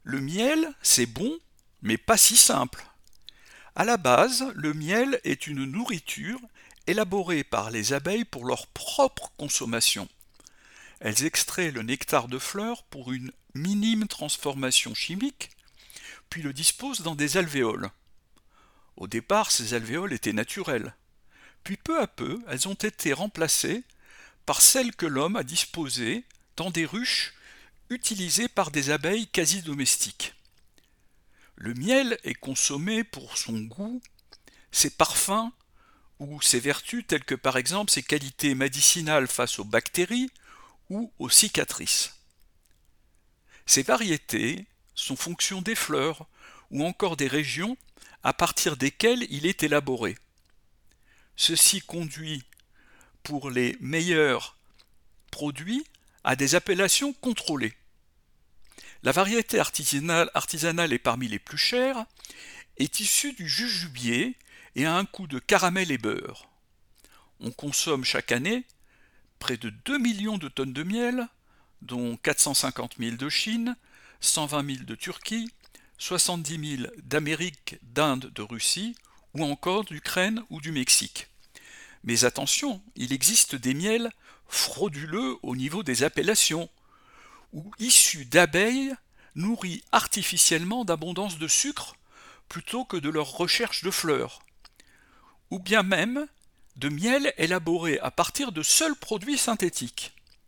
Le miel, c'est bon, mais pas si simple. À la base, le miel est une nourriture élaborée par les abeilles pour leur propre consommation. Elles extraient le nectar de fleurs pour une minime transformation chimique, puis le disposent dans des alvéoles. Au départ, ces alvéoles étaient naturelles. Puis peu à peu, elles ont été remplacées par celles que l'homme a disposées dans des ruches utilisées par des abeilles quasi domestiques. Le miel est consommé pour son goût, ses parfums ou ses vertus telles que par exemple ses qualités médicinales face aux bactéries ou aux cicatrices. Ces variétés sont fonction des fleurs ou encore des régions à partir desquelles il est élaboré. Ceci conduit, pour les meilleurs produits, à des appellations contrôlées. La variété artisanale est parmi les plus chères, est issue du jujubier et a un goût de caramel et beurre. On consomme chaque année près de 2 millions de tonnes de miel, dont 450 000 de Chine, 120 000 de Turquie, 70 000 d'Amérique, d'Inde, de Russie, ou encore d'Ukraine ou du Mexique. Mais attention, il existe des miels frauduleux au niveau des appellations, ou issus d'abeilles nourries artificiellement d'abondance de sucre plutôt que de leur recherche de fleurs, ou bien même de miel élaboré à partir de seuls produits synthétiques.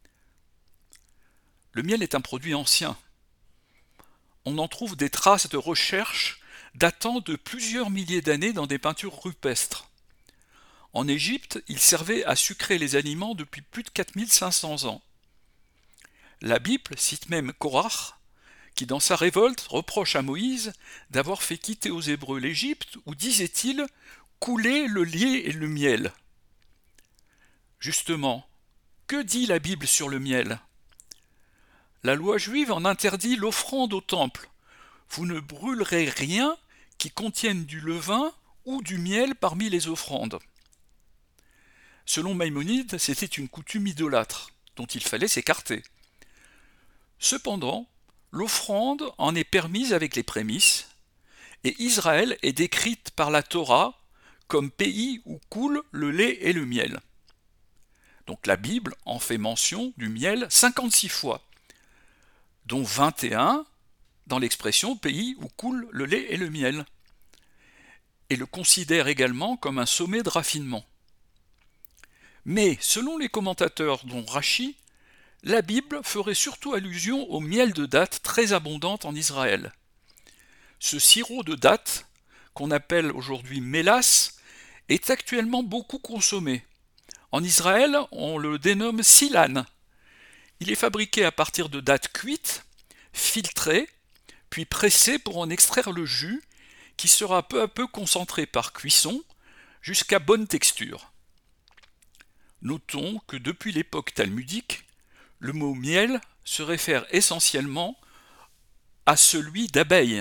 Le miel est un produit ancien. On en trouve des traces de recherche datant de plusieurs milliers d'années dans des peintures rupestres. En Égypte, il servait à sucrer les aliments depuis plus de 4500 ans. La Bible cite même Korach, qui dans sa révolte reproche à Moïse d'avoir fait quitter aux Hébreux l'Égypte où, disait-il, coulait le lait et le miel. Justement, que dit la Bible sur le miel ? La loi juive en interdit l'offrande au temple. Vous ne brûlerez rien qui contienne du levain ou du miel parmi les offrandes. Selon Maïmonide, c'était une coutume idolâtre, dont il fallait s'écarter. Cependant, l'offrande en est permise avec les prémices, et Israël est décrite par la Torah comme pays où coule le lait et le miel. Donc la Bible en fait mention du miel 56 fois, dont 21 dans l'expression pays où coule le lait et le miel, et le considère également comme un sommet de raffinement. Mais, selon les commentateurs dont Rachi, la Bible ferait surtout allusion au miel de date très abondante en Israël. Ce sirop de date, qu'on appelle aujourd'hui mélasse, est actuellement beaucoup consommé. En Israël, on le dénomme silan. Il est fabriqué à partir de dattes cuites, filtrées, puis pressées pour en extraire le jus, qui sera peu à peu concentré par cuisson jusqu'à bonne texture. Notons que depuis l'époque talmudique, le mot miel se réfère essentiellement à celui d'abeille.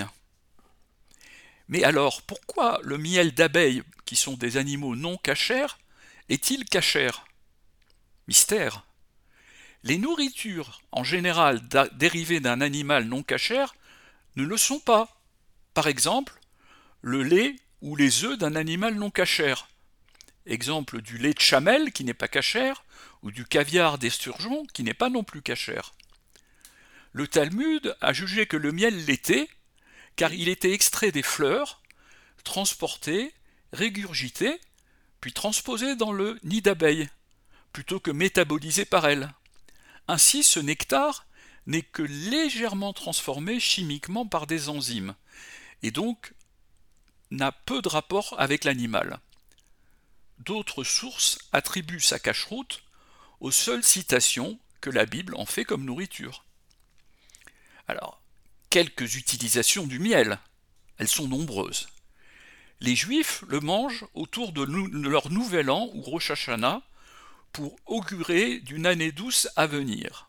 Mais alors, pourquoi le miel d'abeille, qui sont des animaux non cachers, est-il cachère ? Mystère. Les nourritures, en général dérivées d'un animal non cachère, ne le sont pas. Par exemple, le lait ou les œufs d'un animal non cachère. Exemple du lait de chamelle qui n'est pas cachère, ou du caviar d'esturgeon qui n'est pas non plus cachère. Le Talmud a jugé que le miel l'était, car il était extrait des fleurs, transporté, régurgité, puis transposé dans le nid d'abeille, plutôt que métabolisé par elle. Ainsi, ce nectar n'est que légèrement transformé chimiquement par des enzymes, et donc n'a peu de rapport avec l'animal. D'autres sources attribuent sa cacheroute aux seules citations que la Bible en fait comme nourriture. Alors, quelques utilisations du miel, elles sont nombreuses. Les Juifs le mangent autour de leur nouvel an ou Rosh Hashanah pour augurer d'une année douce à venir.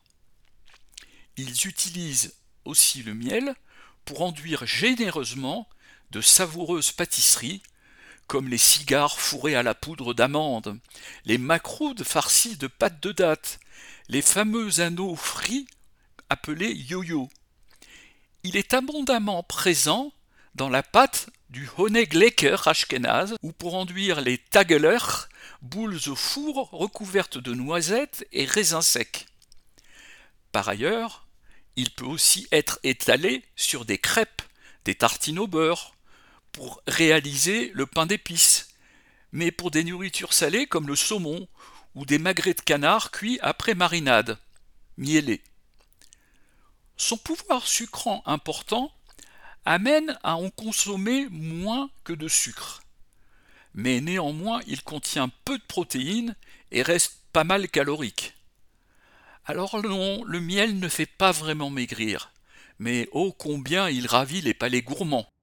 Ils utilisent aussi le miel pour enduire généreusement de savoureuses pâtisseries comme les cigares fourrés à la poudre d'amande, les macroudes farcis de pâte de date, les fameux anneaux frits appelés yo-yo. Il est abondamment présent dans la pâte du Honiglecker ashkénaze ou pour enduire les Tageler, boules au four recouvertes de noisettes et raisins secs. Par ailleurs, il peut aussi être étalé sur des crêpes, des tartines au beurre, pour réaliser le pain d'épices, mais pour des nourritures salées comme le saumon ou des magrets de canard cuits après marinade, mielés. Son pouvoir sucrant important amène à en consommer moins que de sucre. Mais néanmoins, il contient peu de protéines et reste pas mal calorique. Alors non, le miel ne fait pas vraiment maigrir, mais ô combien il ravit les palais gourmands.